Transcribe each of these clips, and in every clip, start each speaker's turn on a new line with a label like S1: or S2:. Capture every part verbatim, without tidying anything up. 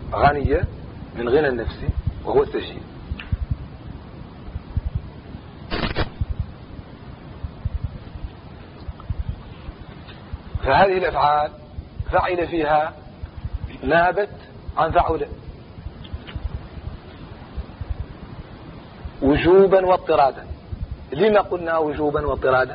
S1: غنية من غنى النفس وهو التجهيل. فهذه الأفعال فعل فيها نابت عن فعل وجوبا واضطرادا. لما قلنا وجوبا واضطرادا؟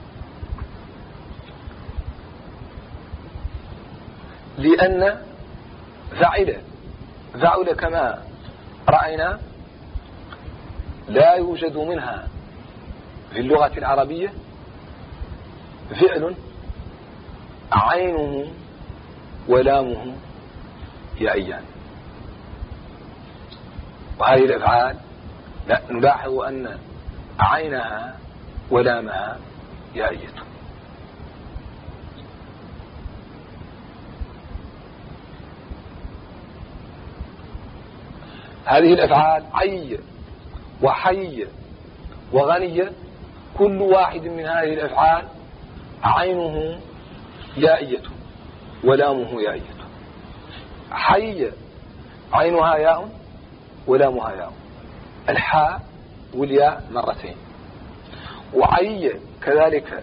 S1: لأن فعل فعل كما رأينا لا يوجد منها في اللغة العربية فعل عينه ولامه يائيان. وهذه الأفعال نلاحظ أن عينها ولامها يائية. هذه الأفعال عي وحي وغني كل واحد من هذه الأفعال عينه يائية ولامه يائية. حي عينها ياء ولامها ياء، الحاء والياء مرتين. وعي كذلك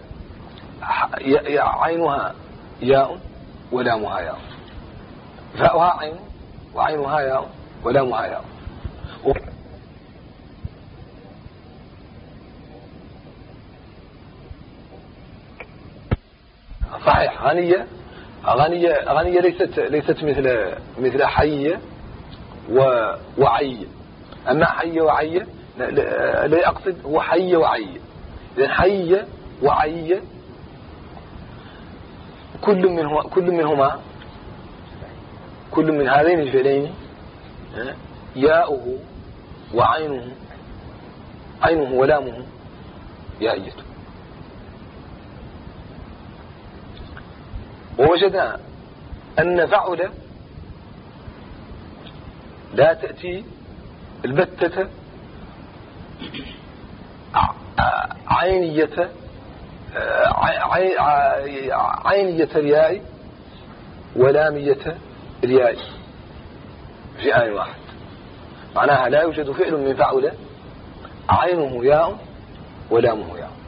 S1: عينها ياء ولامها ياء، فاؤها عين وعينها ياء ولامها ياء. صحيح غنية غنية غنية ليست ليست مثل مثل حية وعية. أما حية وعية لا أقصد هو حية وعية. إذن حية وعية كل منهما كل منهما كل من هذين الفعلين ياؤه وعينه عينه ولامه يائية. ووجدنا أن فعل لا تأتي البتة عينية عينية الياء ولامية الياء في آن واحد. معناها لا يوجد فعل من فعل عينه ياء ولامه ياء.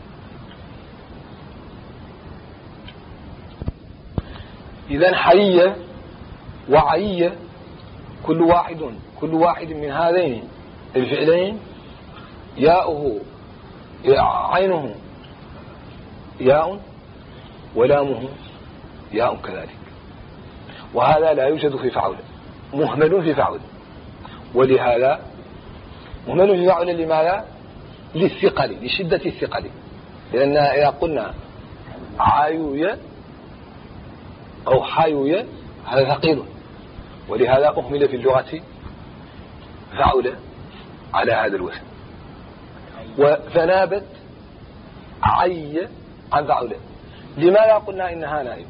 S1: إذن حية وعية كل واحد كل واحد من هذين الفعلين ياؤه عينه ياء ولامه ياء كذلك. وهذا لا يوجد في فعل، مهمل في فعل. ولهذا مهمل في فعل لماذا؟ للثقل، لشدة الثقل. لأن إذا قلنا عايوية أو حايوية هذا ثقيل، ولهذا أهمل في اللغة فعل على هذا الوزن. فنابت عي عن فعل. لماذا قلنا إنها نائبة؟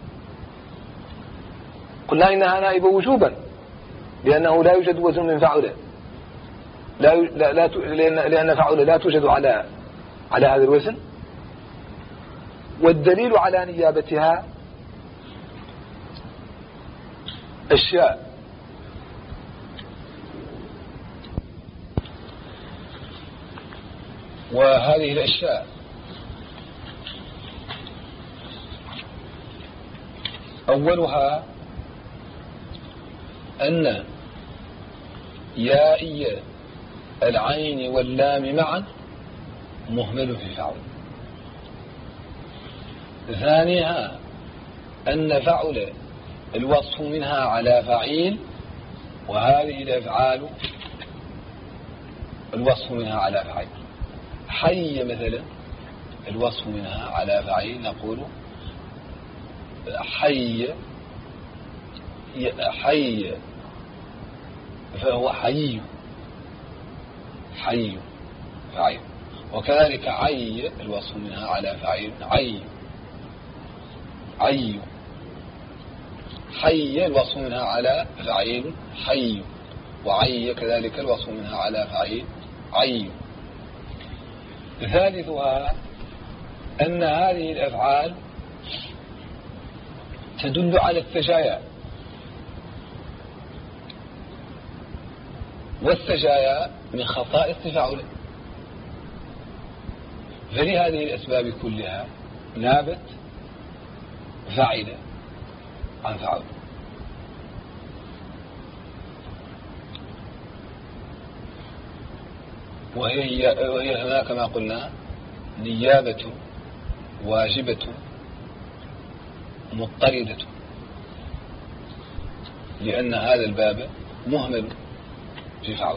S1: قلنا إنها نائبة وجوبا لأنه لا يوجد وزن من فعل، لا لا لا لأن لأن فعل لا توجد على على هذا الوزن. والدليل على نيابتها أشياء. وهذه الأشياء أولها أن يائي العين واللام معا مهمل في فعل. ثانيها أن فعل الوصف منها على فعيل، وهذه الأفعال الوصف منها على فعيل. حي مثلا الوصف منها على فعيل، نقول حي حي فهو حي حي فعيل. وكذلك عي الوصف منها على فعيل عي عي. حي الوصف منها على فعيل حي، وعي كذلك الوصف منها على فعيل عي. ثالثها أن هذه الأفعال تدل على التجايا، والسجايا من خصائص فعل. فلهذه الأسباب كلها نابت فاعلة عن فعل. وهي, وهي هنا كما قلنا نيابة واجبة مضطردة، لأن هذا الباب مهمل في فعل.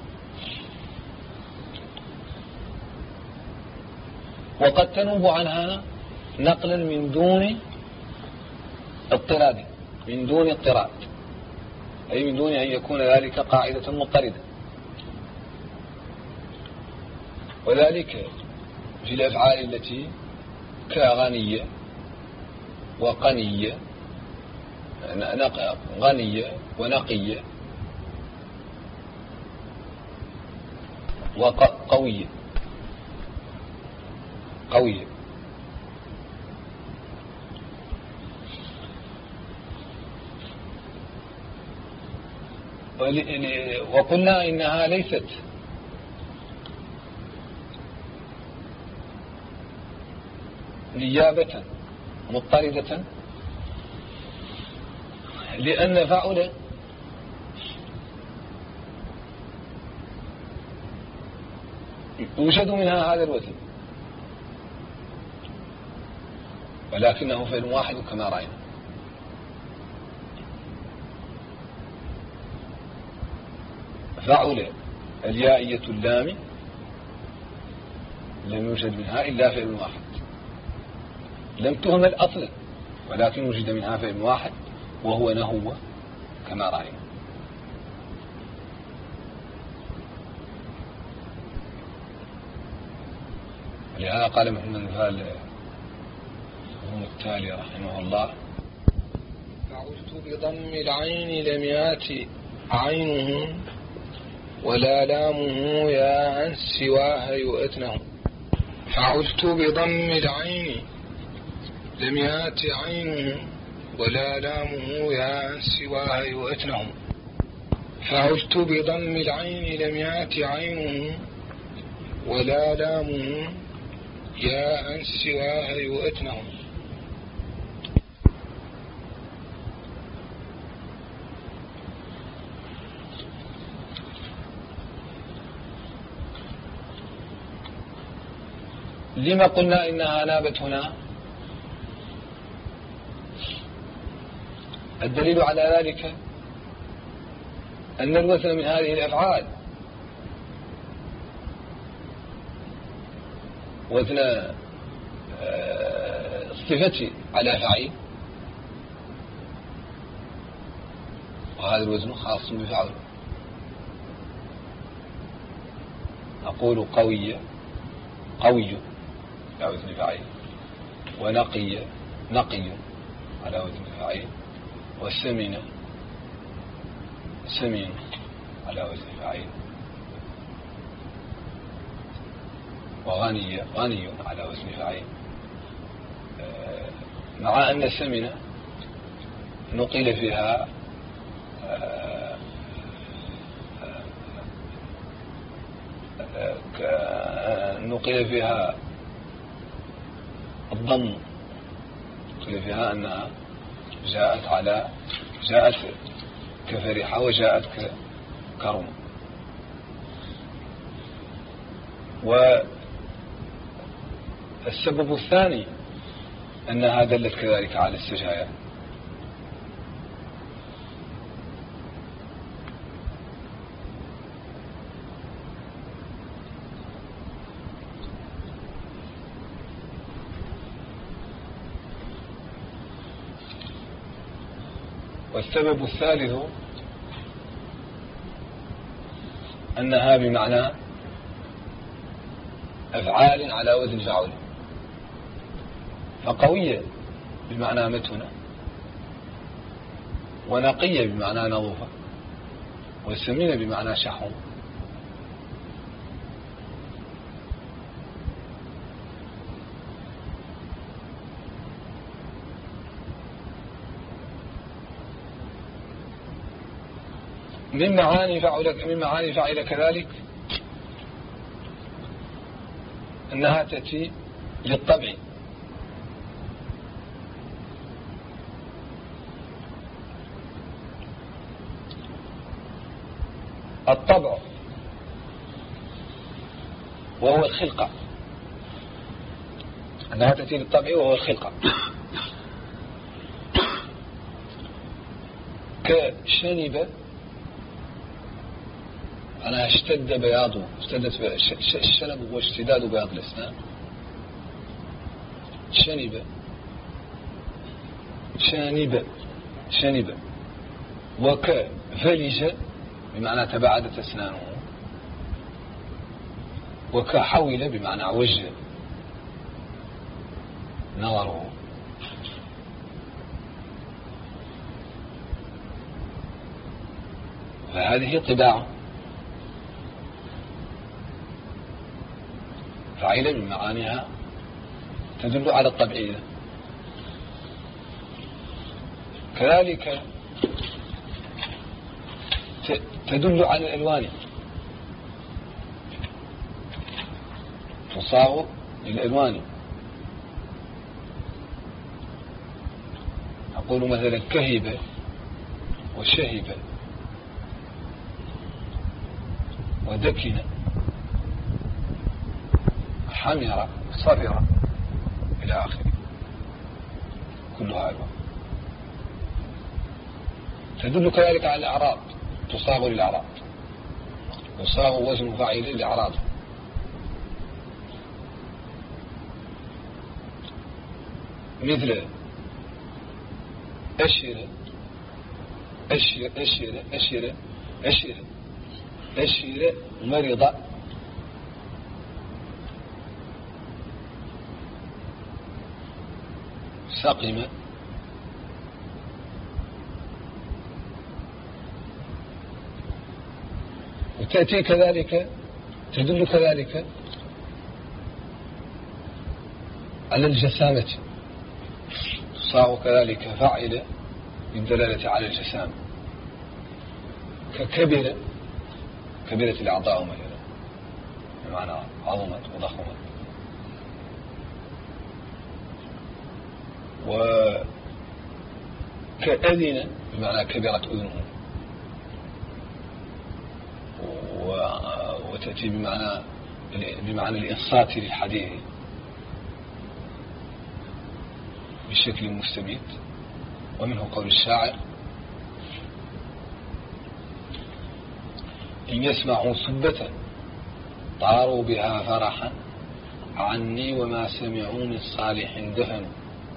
S1: وقد تنوب عنها نقلا من دون اضطراد، من دون اضطراد، أي من دون أن يكون ذلك قاعدة مضطردة. وذلك في الأفعال التي كغنية وقنية، غنية ونقية وقوية قوية. وقلنا إنها ليست نيابة مضطردة، لأن فعل يوجد منها هذا الوزن، ولكنه فعل واحد كما رأينا. فعل اليائية اللام لم يوجد منها إلا فعل واحد، لم تهمل أصلا، ولكن وجد منها فعل واحد وهو نهو كما رأينا. لهذا قال محمد فال التالي رحمه الله: فعلت بضم العين لم يات عينه ولا لامه يا عن سواها يؤتنه. فعلت بضم العين لم يات عينه ولا لامه يا عن سواها يؤتنه. فعلت بضم العين لم يات عينه ولا لامه يا عن سواها يؤتنه. لما قلنا إنها نابت هنا؟ الدليل على ذلك أن الوزن من هذه الأفعال وزن الصفة على فعيل، وهذا الوزن خاص بفعل. أقول قوية قوي على وزن فعيل، ونقي نقي على وزن فعيل، وسمن سمين على وزن فعيل، وغني غني على وزن فعيل. مع أن سمن نقل فيها نقل فيها الضم، نقل فيها أنها جاءت على جاءت كفرحة وجاءت ككرم. والسبب الثاني أنها دلت كذلك على السجايا. والسبب الثالث أنها بمعنى أفعال على وزن فعل، فقوية بمعنى متنة، ونقية بمعنى نظوفة، والسمينة بمعنى شحم. من معاني فعل من معاني فعل كذلك أنها تأتي للطبع، الطبع وهو الخلقة، أنها تأتي للطبع وهو الخلقة، كشنب أنا اشتد بياضه، اشتدت الشنب هو اشتداد بياض الأسنان، شنب شانب شنب، وكفلج بمعنى تباعدت أسنانه، وكحول بمعنى وجه نظره. فهذه طباع فعيلة من معانيها تدل على الطبيعية. كذلك تدل على الألوان، تصاغ للألوان. أقول مثلا كهب وشهب ودكن حمر صفر إلى آخره، كلها ألوان. تدل كذلك على الأعراض، تصاغ للأعراض، يصاغ وزن فاعل للأعراض. مثل أشر أشر أشر أشر أشر أشر مرض، سقم، وتأتي كذلك تدل كذلك على الجسامة، تصاغ كذلك فاعلة بالدلالة على الجسامة، ككبر كبرت الأعضاء مثلا بمعنى عظمت وضخمت، وكأذن بمعنى كبرت أذنه، وتأتي بمعنى بمعنى الإنصات للحديث بشكل مستميت. ومنه قول الشاعر: إن يسمعوا صبة طاروا بها فرحا، عني وما سمعوا من صالح دفنوا،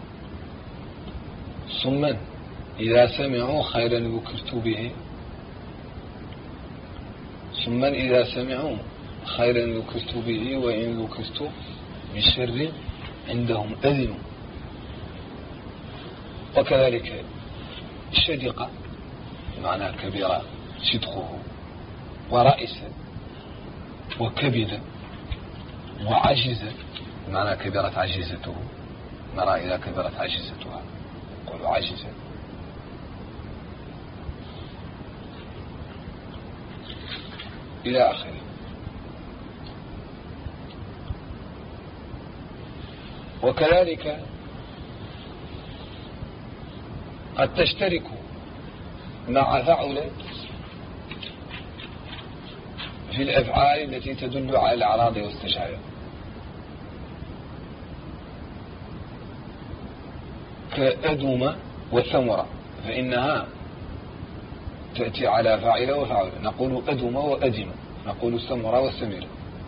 S1: صما إذا سمعوا خيرا ذكرت به، صما إذا سمعوا خيرا ذكرت به، وإن ذكرت بشر عندهم أذنوا. وكذلك شدق بمعنى كبير شدقه، ورئس وكبد، وعجز بمعنى كبرت عجزته، نرى إذا كبرت عجزتها يقول عجز. إلى آخره. وكذلك قد تشترك مع فعل في الأفعال التي تدل على الأعراض والتشابه، كأدوم وثمرة، فإنها تأتي على فاعل وفعل، نقول أدوم وأدم، نقول ثمرة وثمر.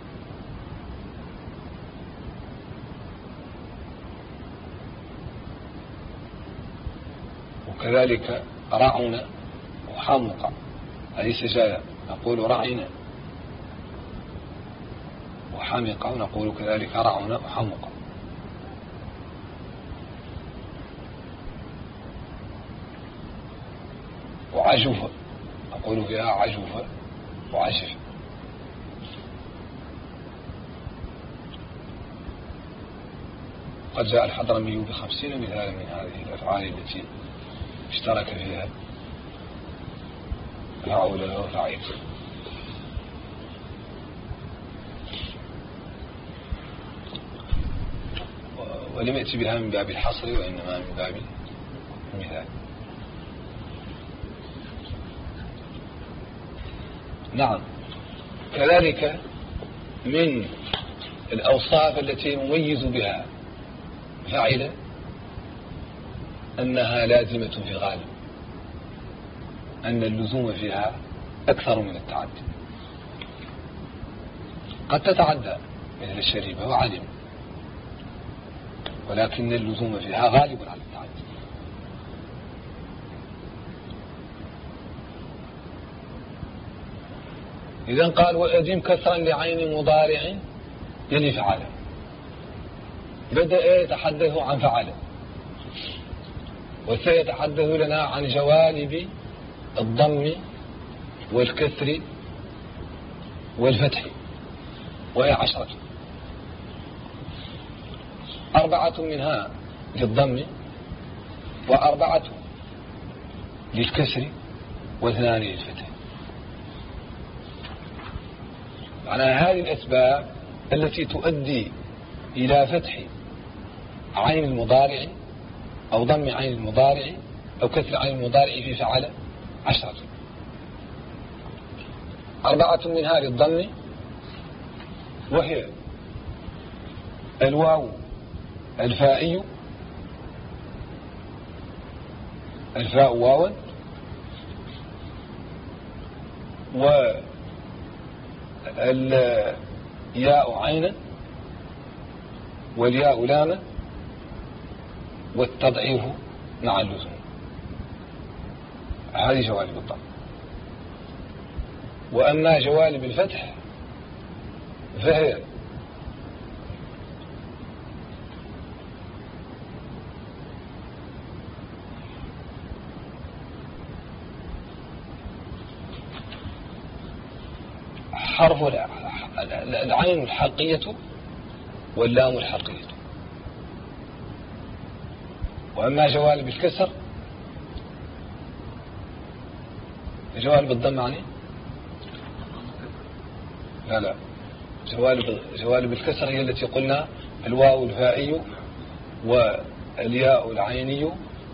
S1: وكذلك رعن وحمق، هذه سجايا، نقول رعن وحمق، ونقول كذلك رعن وحمق. وعجف، نقول فيها عجف وعجف. قد جاء الحضرمي بخمسين مثالا من هذه الأفعال التي اشترك فيها فعول وفعيل. ولم يأتي بها من باب الحصر وإنما من باب المثال. نعم. كذلك من الأوصاف التي يميز بها فاعلة أنها لازمة في الغالب، أن اللزوم فيها أكثر من التعدي. قد تتعدى مثل الشريبة وعلم، ولكن اللزوم فيها غالب على التعدي. إذن قال وأدم كسرا لعين مضارع يلي فعل، بدأ يتحدث عن فعل، وسيتحدث لنا عن جوانب الضم والكسر والفتح، وهي عشرة، أربعة منها للضم وأربعة للكسر واثنان للفتح. معنى هذه الأسباب التي تؤدي إلى فتح عين المضارع أو ضم عين المضارع أو كسر عين المضارع في فعل عشرة، أربعة منها للضم وهي الواو الفائي، الفاء واوا، والياء عينا، والياء لاما، والتضعيف مع اللزوم. هذه جوانب الضم. وأما جوانب الفتح فهي حرف العين الحقية واللام الحقية. وأما جوانب الكسر جوانب الضم يعني لا لا جوانب جوانب الكسر هي التي قلنا الواو الفائي والياء العيني،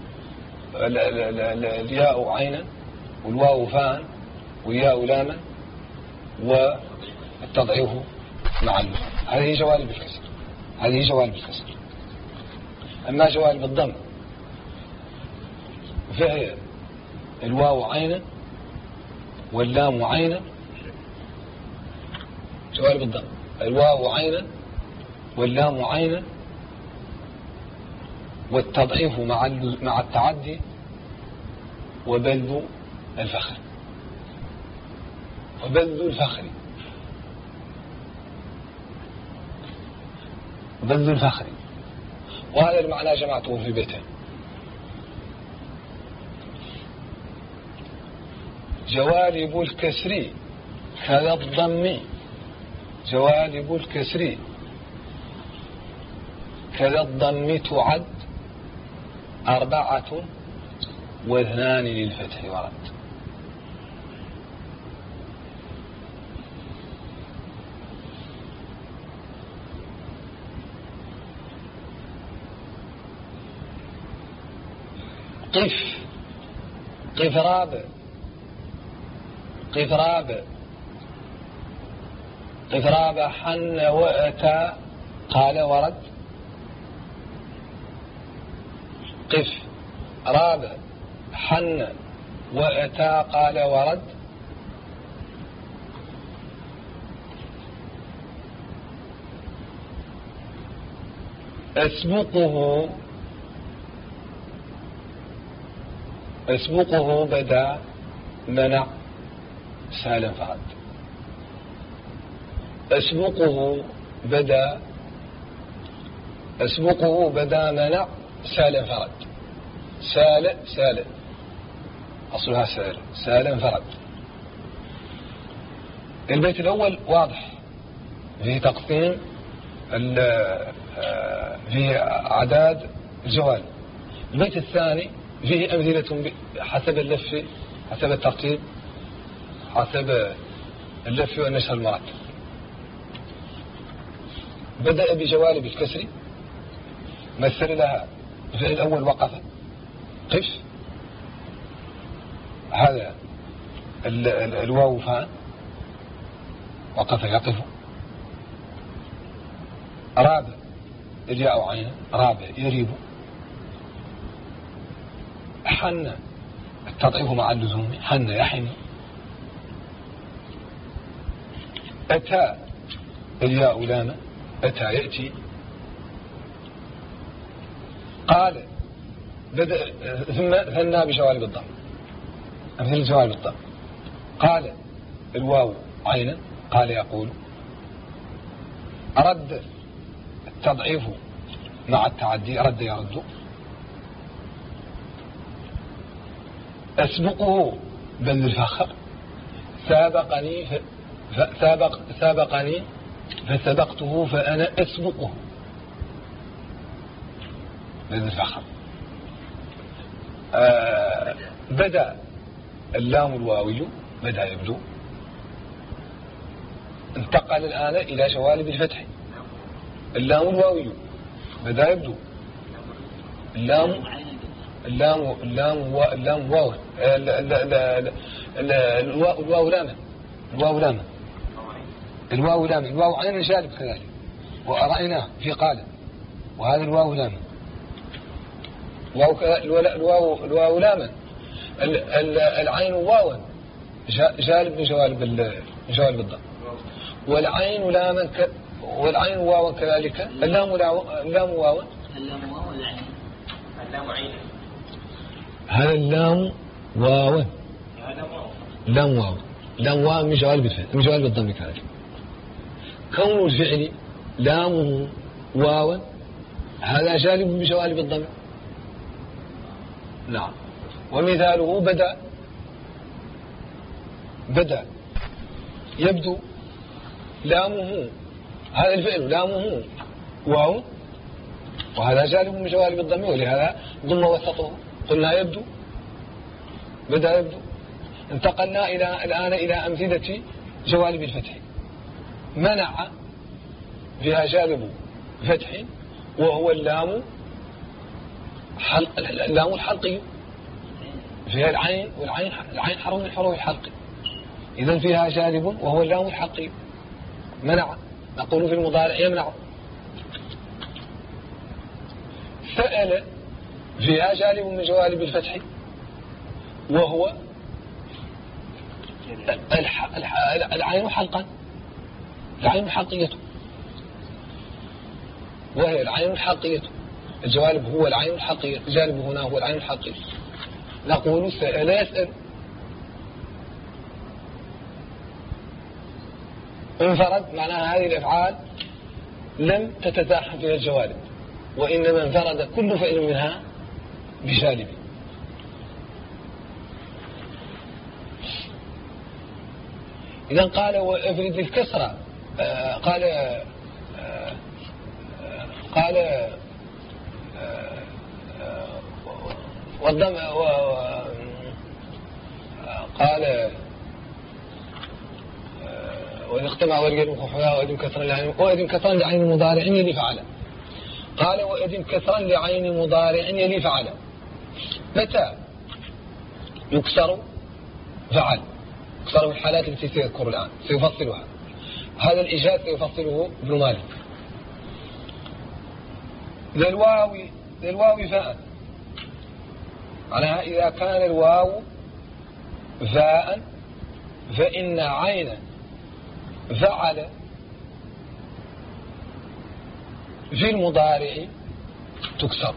S1: الياء عينا والواو فاء والياء لاما والتضعيف مع اللزوم. هذه جوانب الكسر، هذه جوانب الكسر. أما جوانب الضم فهي الواو عينا واللام عينا، جوانب الضم الواو عينا واللام عينا والتضعيف مع مع التعدي وبذل الفخر، وبذل الفخر وبذل الفخر. وهذا المعنى جمعته في بيتين. جوانب الكسر كذا الضم، جوانب الكسر كذا الضم تعد أربعة واثنان للفتح ورد. قف قف راب قف راب قف راب حن وأتى قال ورد. قف راب حن وأتى قال ورد. أسبقه أسبقه بدا منع سالم فرد. أسبقه بدا أسبقه بدا منع سالم فرد. سال سال أصلها سال سالم فرد. البيت الأول واضح فيه تقسيم فيه أعداد الجوال. البيت الثاني فيه أمثلة حسب اللف حسب الترتيب حسب اللف والنشر المرتب. بدأ بجوالب الكسر، مثل لها الفعل الأول وقف، قف، هذا ال ال الواو فاء، وقف يقف. راب الياء عين، راب يريب. حن التضعيف مع اللزوم، حن يحن. أتى الياء لام، أتى يأتي. قال بدأ ثم ثنى بجوالب الضم، مثل جوالب الضم. قال الواو عينا، قال يقول. رد التضعيف مع التعدي، رد يرد. أسبقه بل الفخر، سابقني فسابق سابقني فسبقته فأنا أسبقه بل الفخر. آه بدأ اللام الواوي، بدأ يبدو. انتقل الآن إلى جوالب الفتح. اللام الواوي بدأ يبدو. اللام اللام اللام اللام واو الواو لاما، الواو لاما، الواو لاما، الواو عين جالب كذلك، ورأيناه في قال. وهذا الواو لاما، الواو الواو لاما، العين واوا جالب من جوالب من جوالب الضم. والعين لاما ك... والعين واوا كذلك. اللام اللام واوا،
S2: اللام واوا والعين اللام عين.
S1: هذا اللام واوا، لام واوا، لام واوا من جوالب الفعل، من جوالب الضم كذلك. كون الفعل لامه واوا هذا جالب من جوالب الضم. نعم. ومثاله بدأ، بدأ يبدو. لامه هذا الفعل لامه واو، وهذا جالب من جوالب الضم، ولهذا ضم وسطه قلنا يبدو، بدأ يبدو. انتقلنا إلى الآن إلى أمثلة جوالب الفتح. منع فيها جالب فتح وهو اللام حلق، اللام الحلقي، فيها العين، والعين العين حرف من حروف الحلق، إذن فيها جالب وهو اللام الحلقي. منع نقول في المضارع يمنع. سأل فيها جالب من جوالب الفتح وهو الح... الح... العين حلقا، العين حلقية، وهي العين الحلقية. الجوالب هو العين الحلقية، الجالب هنا هو العين الحلقية. نقول سأل يسأل. انفرد معناها هذه الأفعال لم تتزاحم فيها الجوالب، وإنما انفرد كل فعل منها بجالب. إذن قال وأفرد الكسرة، آه قال آه آه قال آه والضم قال وإن اختمع ورقل وخحوها وإذن كسرا لعين وإذن كسرا لعين مضارع يلي فعل. قال وإذن كسرا لعين مضارع يلي فعل. متى يكسر فعل؟ يكسر الحالات التي سيذكر الآن، سيفصلها. هذا الإيجاز سيفصله ابن مالك. للواو للواو فاء، معناها إذا كان الواو فاء فإن عين فعل في المضارع تكسر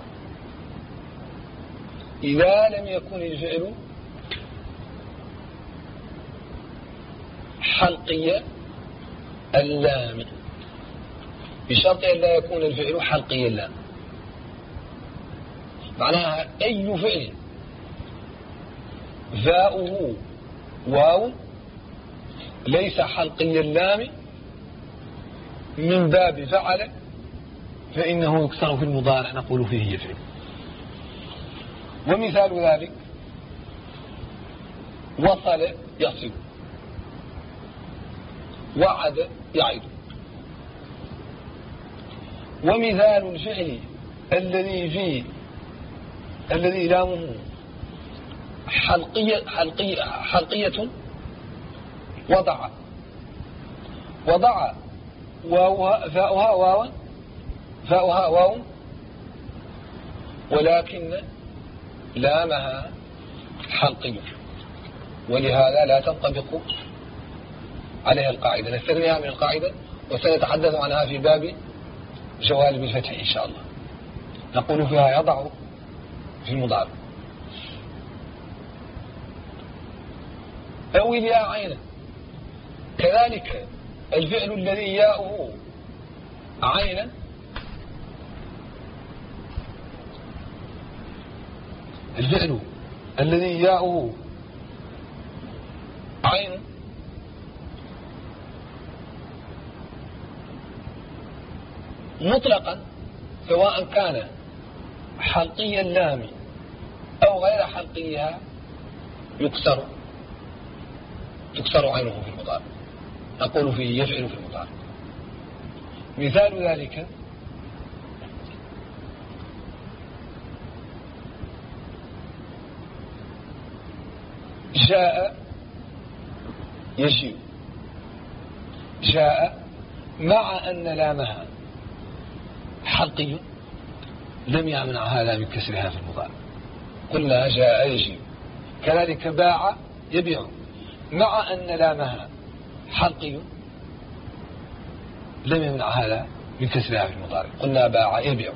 S1: إذا لم يكن الفعل حلقي اللام، بشرط أن لا يكون الفعل حلقي اللام. معناها أي فعل فاؤه واو ليس حلقي اللام من باب فعل فإنه يكسر في المضارع، نقول فيه يفعل. ومثال ذلك وصل يصل، وعد يعد. ومثال الفعل الذي فيه الذي لامه حلقية, حلقية, حلقية وضع وضع واوها فاؤها واو فاؤها واو ولكن لامها حلقية، ولهذا لا تنطبق عليها القاعدة. نستثنيها من القاعدة وسنتحدث عنها في باب جوالب الفتح إن شاء الله. نقول فيها يضع في المضارع. أو الياء عينا، كذلك الفعل الذي ياؤه عينا الفعل الذي ياؤه عين مطلقا سواء كان حلقي اللام أو غير حلقيها يكسر تكسر عينه في المضارع. نقول فيه يفعل في المضارع. مثال ذلك جاء يجيء. جاء مع أن لامها حلقي لم يمنع هذا من كسرها في المضارع، قلنا جاء يجيء. كذلك باع يبيع مع أن لامها حلقي لم يمنع هذا من كسرها في المضارع، قلنا باع يبيع.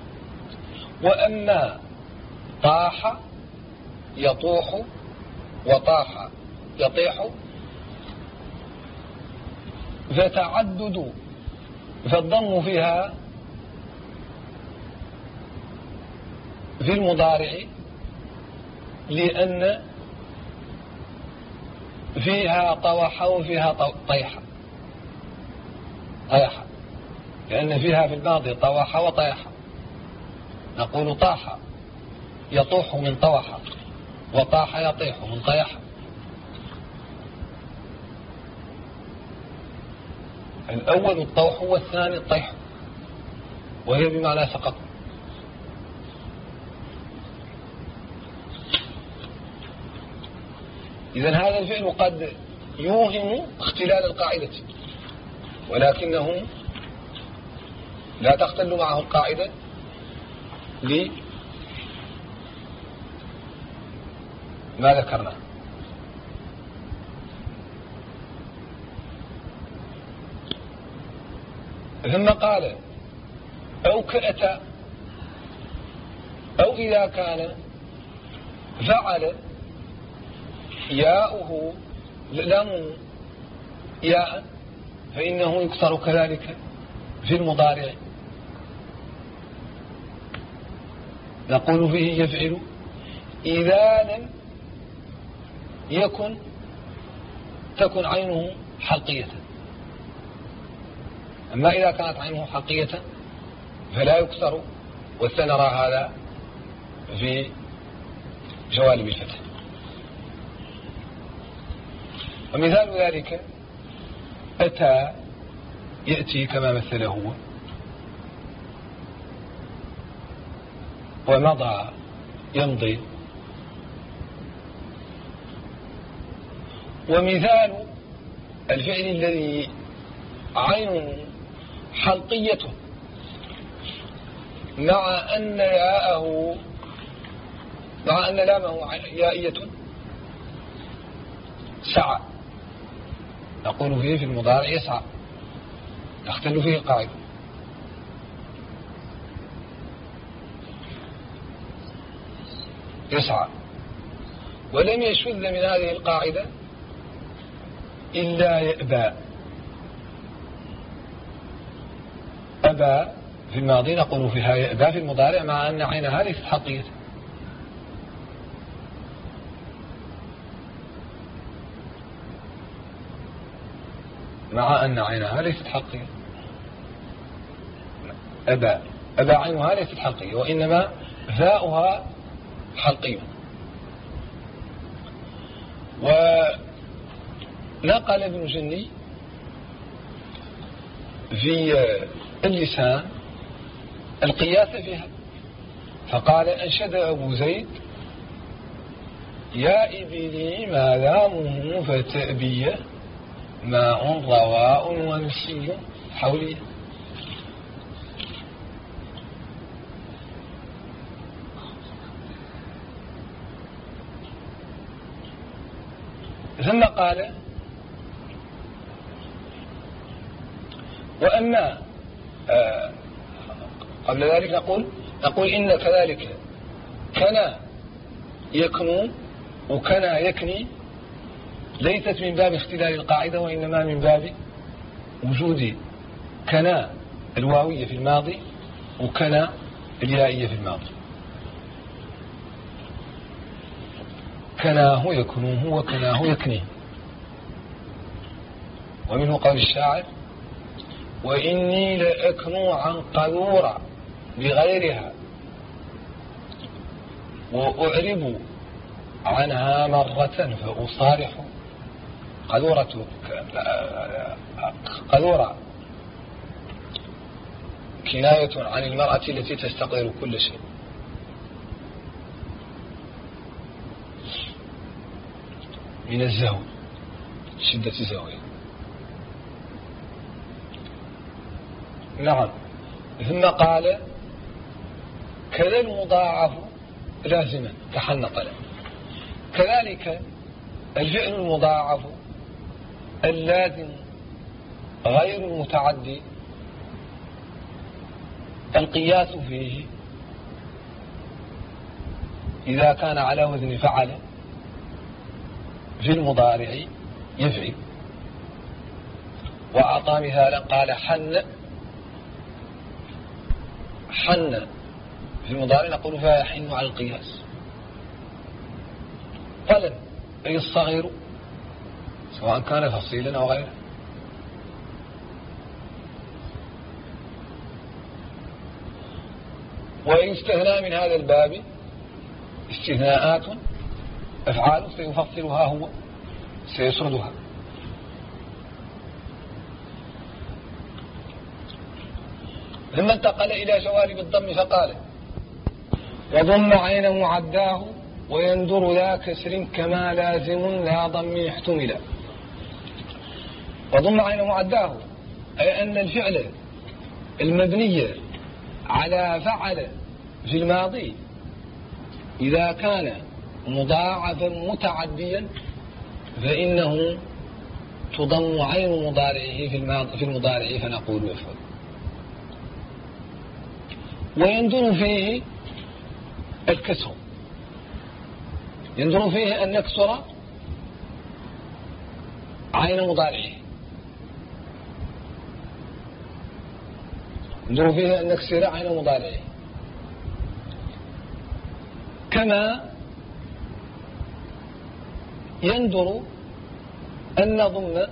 S1: وأما طاح يطوح وطاح يطيح فتعدد فالضم فيها في المضارع لأن فيها طوح وفيها طيح طيح لأن فيها في الماضي طوح وطيح. نقول طاح يطوح من طوح وطاح يطيح من طيح. الأول الطوح والثاني الطيح، وهي بمعنى سقط. إذن هذا الفعل قد يوهم اختلال القاعدة، ولكنه لا تختل معه القاعدة لما ذكرنا. ثم قال أو كأتى، أو إذا كان فعل ياؤه لام ياء فإنه يكسر كذلك في المضارع. نقول فيه يفعل إذا لم يكن تكن عينه حلقية. أما إذا كانت عينه حلقية فلا يكسر، وسنرى هذا في جوالب الفتح. ومثال ذلك أتى يأتي كما مثله هو، ومضى يمضي. ومثال الفعل الذي عين حلقية مع أن ياءه مع أن لامه يائية سعى. نقول فيه في المضارع يسعى، تختل فيه القاعدة. يسعى. ولم يشذ من هذه القاعدة إلا يأبى. أبى في الماضي نقول فيها يأبى في المضارع مع أن عينها ليست حلقية. مع أن عينها ليست حلقية. أبى أبى عينها ليست حلقية، وإنما ذاؤها حلقية. ونقل ابن جني في اللسان القياس فيها. فقال أنشد أبو زيد: يا إبلي ما لامه فتأبيه ماء رواء ومسي حولي. ثم قال: وأما آه قبل ذلك نقول نقول إن كذلك كنا يكنو وكنا يكني ليست من باب اختلال القاعدة، وإنما من باب وجود كنا الواوية في الماضي وكنا اليائية في الماضي. كناه يكنوه وكناه يكنيه. ومنه قول الشاعر: وإني لأكنو عن قذورة بغيرها وأعرب عنها مرة فأصارح. قذورة قذورة كناية عن المرأة التي تستقر كل شيء. من الزهو، شدة زهوه. نعم. ثم قال: كذا المضاعف لازما تحنط له. كذلك الفعل المضاعف اللازم غير المتعدي القياس فيه إذا كان على وزن فعل في المضارع يفعل. وأعطى مثالا قال: حن. حن في المضارع نقول فيها يحن على القياس. طلب أي الصغير سواء كان فصيلا أو غيره. وإن استثنى من هذا الباب استثناءات أفعال سيفصلها هو سيسردها. ثم انتقل إلى جوانب الضم فقال: وضم عين معداه ويندر لا كسر كما لازم لا ضم احتملا. وضم عين معداه أي أن الفعل المبني على فعل في الماضي إذا كان مضاعفا متعديا فإنه تضم عين مضارعه في الماضي في المضارع فنقول يفعل. ويندر فيه الكسر، يندر فيه أن نكسر عين مضارعه، يندر فيه أن نكسر عين مضارعه، كما يندر أن نضم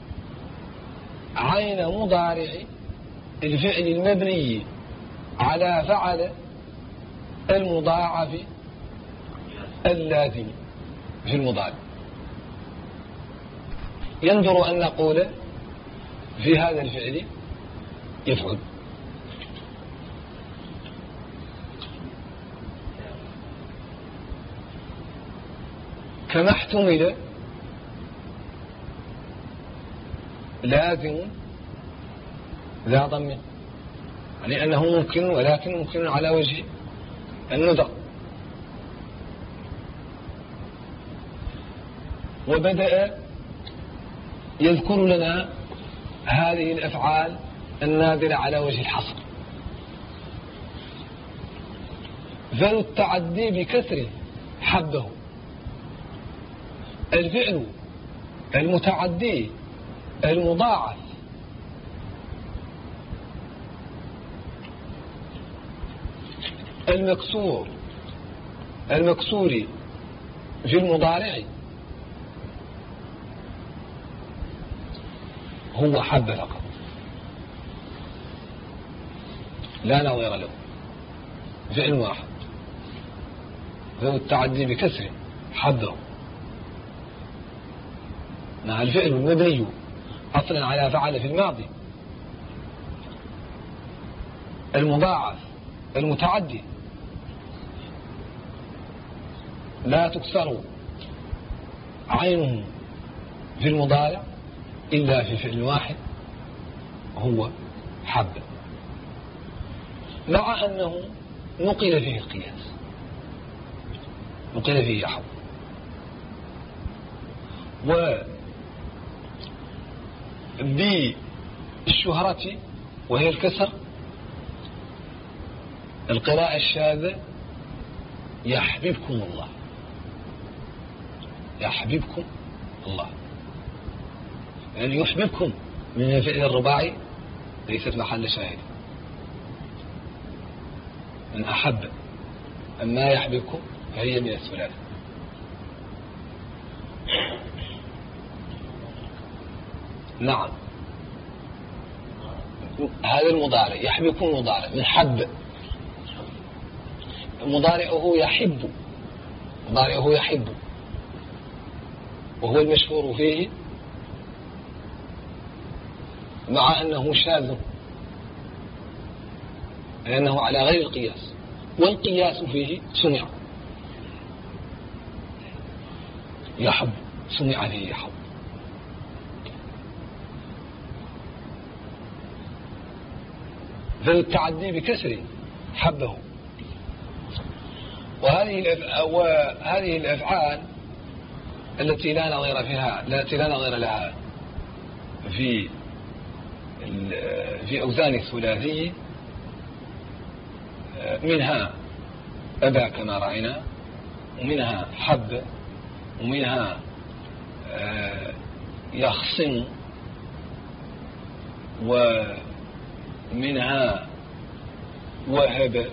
S1: عين مضارع الفعل المبني على فعل المضاعف اللازم في المضارع. يندر أن نقول في هذا الفعل يفعل. كما احتمل لازم ذا ضم، يعني أنه ممكن ولكن ممكن على وجه الندر. وبدأ يذكر لنا هذه الأفعال النادرة على وجه الحصر. ذو التعدي بكسر حبه، الفعل المتعدي المضاعف المكسور المكسور في المضارع هو حب فقط لا نظير له، فعل واحد. ذو التعدي بكسر حبه مع الفعل المبني أصلا على فعل في الماضي المضاعف المتعدي لا تكسر عينه في المضارع إلا في فعل واحد هو حب، مع أنه نقل فيه القياس، نقل فيه يحب. وبالشهرة وهي الكسر القراءة الشاذة يحببكم الله، يحببكم الله، يعني يحببكم من الفعل الرباعي ليست محل شاهد، من أحب. أما يحببكم فهي من الثلاثة. نعم، هذا المضارع يحببكم مضارع من حب، مضارعه يحب، مضارعه يحب، وهو المشهور فيه مع أنه شاذ لأنه على غير القياس، والقياس فيه سمع، يحب، سمع فيه يحب. فالتعدي بكسر حبه. وهذه وهذه الأفعال التي لا نظير فيها، التي لا نظير لها في في أوزان الثلاثي، منها أبى كما رأينا، ومنها حب، ومنها يخصم، ومنها وهب،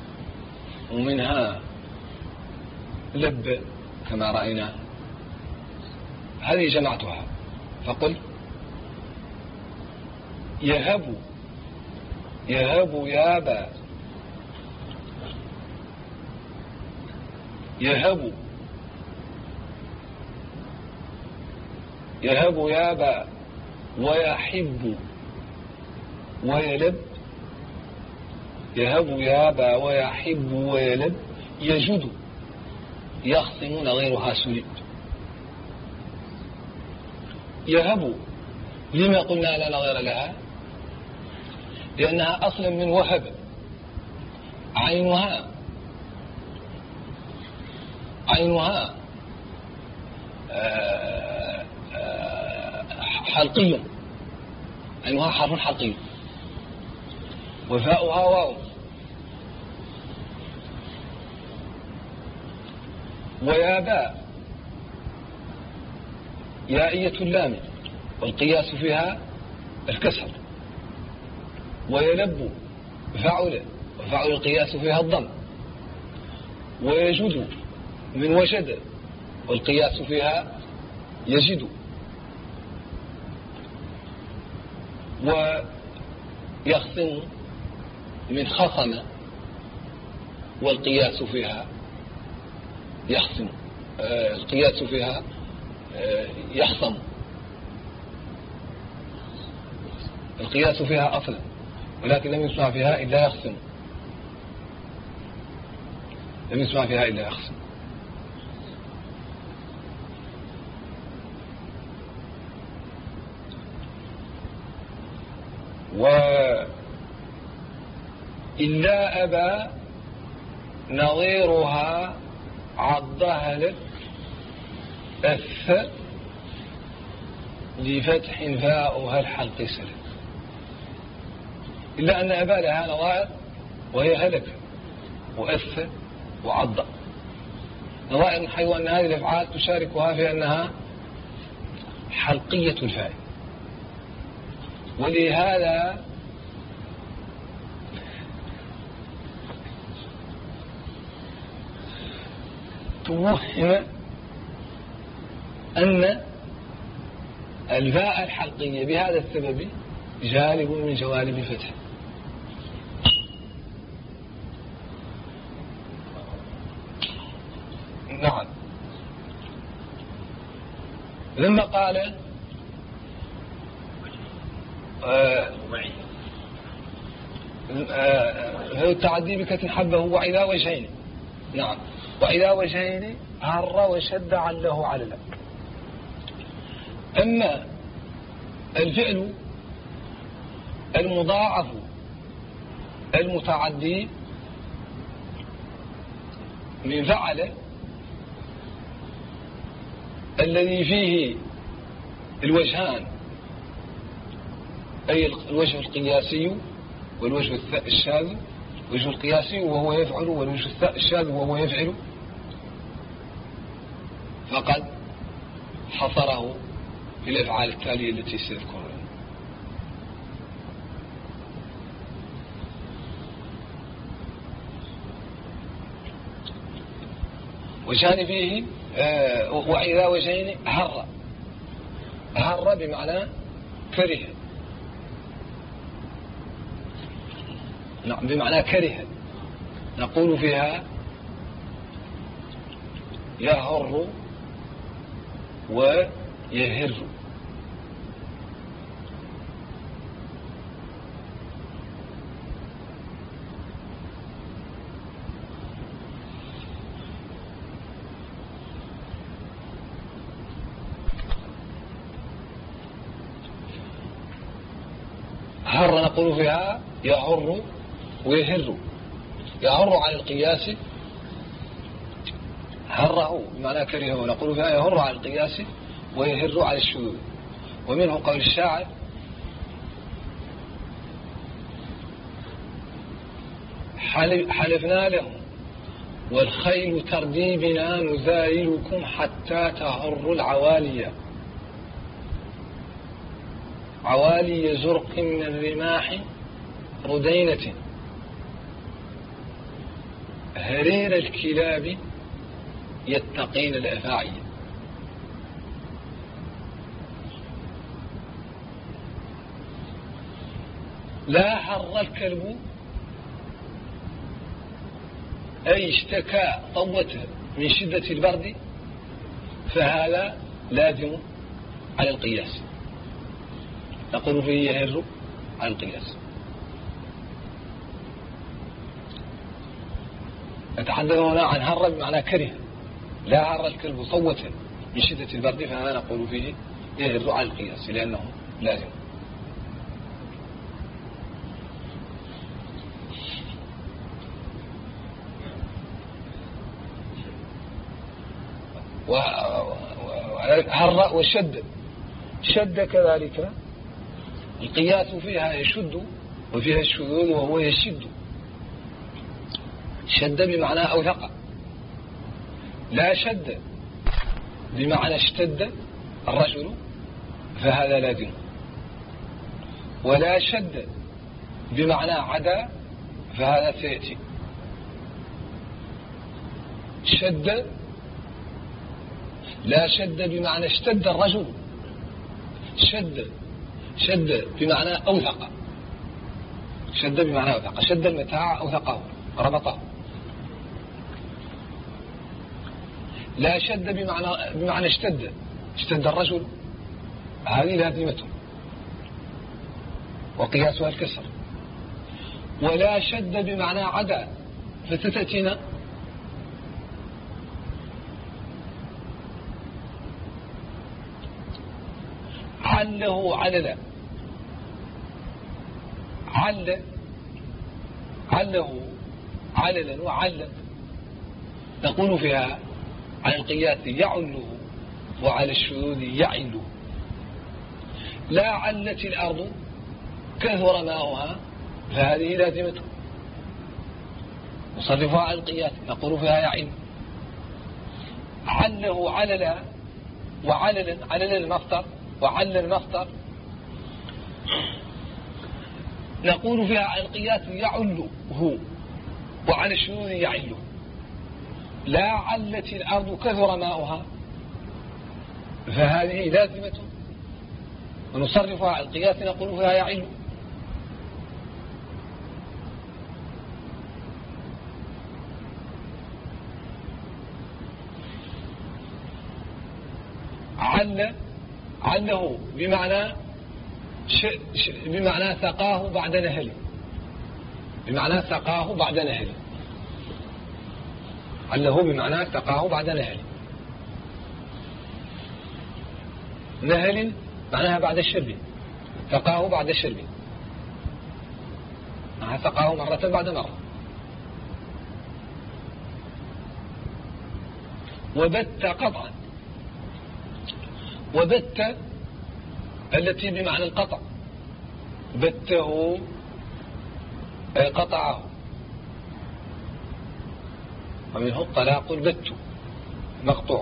S1: ومنها لب كما رأينا. هذه جمعتها فقل يهب، يهب يابا، يهب، يهب يابا، ويحب ويلب، يهب يابا ويحب ويلب، يجد، يخصمون غيرها سلب. يهب لما قلنا لا نظير لها؟ لأنها أصلا من وهب، عينها عينها حلقي، عينها حرف حلقي، وفاؤها واو، ويابا يائية اللام، والقياس فيها الكسر. ويلب فعل، وفعل القياس فيها الضم. ويجد من وجد، والقياس فيها يجد. ويخصم من خصم، والقياس فيها يخصم، آه القياس فيها آه يخصم، القياس فيها أصلا، ولكن لم يسمع فيها إلا يخصم، لم يسمع فيها إلا يخصم. وإلا أبى نظيرها عضها لك أث لفتح فاؤها الحلق سلك. إلا أن أبى لها نظائر وهي هلك وأث وعض، نظائر حيث أن هذه الأفعال تشاركها في أنها حلقية الفاعل، ولهذا توهم أن الفاء الحلقية بهذا السبب جالب من جوالب الفتح. نعم، لما قال آه هو التعدي بكسر حبه وإلى وجهين. نعم، وإلى وجهين هر وشد عله عللا. أما الفعل المضاعف المتعدي من فعل الذي فيه الوجهان، أي الوجه القياسي والوجه الشاذ. الوجه القياسي وهو يفعل، والوجه الشاذ وهو يفعل، فقد حصره في الأفعال التالية التي سيذكرها. وجهان فيه آه وإلى وجهين هر. هر بمعنى كره. نعم، بمعنى كره. نقول فيها يهر ويهر. هر نقول فيها يهر ويهر. يهر على القياس، هره بمعنى كرهه، ونقول فيها يهر على القياس ويهر على الشذوذ. ومنه قول الشاعر: حلفنا لهم والخيل تردي بنا نزايلكم حتى تهر العوالي، عوالي زرق من الرماح ردينة، هرير الكلاب يتقين الأفاعي. لا حر الكلب أي اشتكى طوته من شدة البرد، فهذا لازم على القياس. نقول فيه يهر على القياس. نتحدث هنا عن هر بمعنى كره. لا هر الكلب صوته من شدة البرد، فهذا نقول فيه يهر على القياس لأنه لازم. وهر والشد، شد كذلك القياس فيها يشد وفيها الشذوذ وهو يشد. شد بمعنى أوثق. لا شد بمعنى اشتد الرجل، فهذا لازم. ولا شد بمعنى عدا، فهذا سيأتي. شد، لا شد بمعنى اشتد الرجل، شد شد بمعنى أوثق. شد بمعنى أوثق، شد المتاع أوثقه ربطه. لا شد بمعنى بمعنى اشتد اشتد الرجل، هذه لازمته وقياسها الكسر. ولا شد بمعنى عدا، فتتأتينا عله عللا. عل عله عللا وعلا. نقول فيها على القياس يعله وعلى الشذوذ يعله. لا علت الأرض كثر ماؤها، فهذه لازمته. نصرفها على القياس نقول فيها يعل. عله عللا وعللا، عللا المصدر وعل المصدر، نقول فيها على القياس يعله وعلى الشذوذ يعله. لا علت الأرض كثر ماؤها، فهذه لازمة، ونصرفها على القياس نقول فيها يعل. عل عله بمعنى ش ش بمعنى سقاه بعد نهله. بمعنى سقاه بعد نهر، عله بمعنى سقاه بعد نهر. نهر معناها بعد الشرب، سقاه بعد الشرب، معناها سقاه مرة بعد مرة. وبت قطعا، وبت التي بمعنى القطع، بته قطعه، ومنه الطلاق البت مقطوع.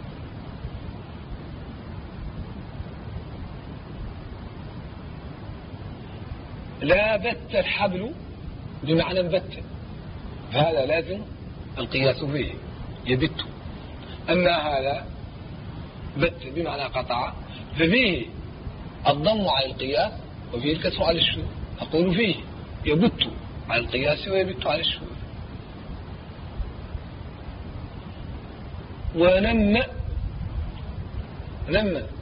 S1: لا بت الحبل بمعنى البت، هذا لازم القياس فيه يبت. أما هذا بت بمعنى قطع ففيه الضم على القياس وفيه الكسر على الشذوذ. أقول فيه يبت على القياس ويبت على الشذوذ. ونم، نم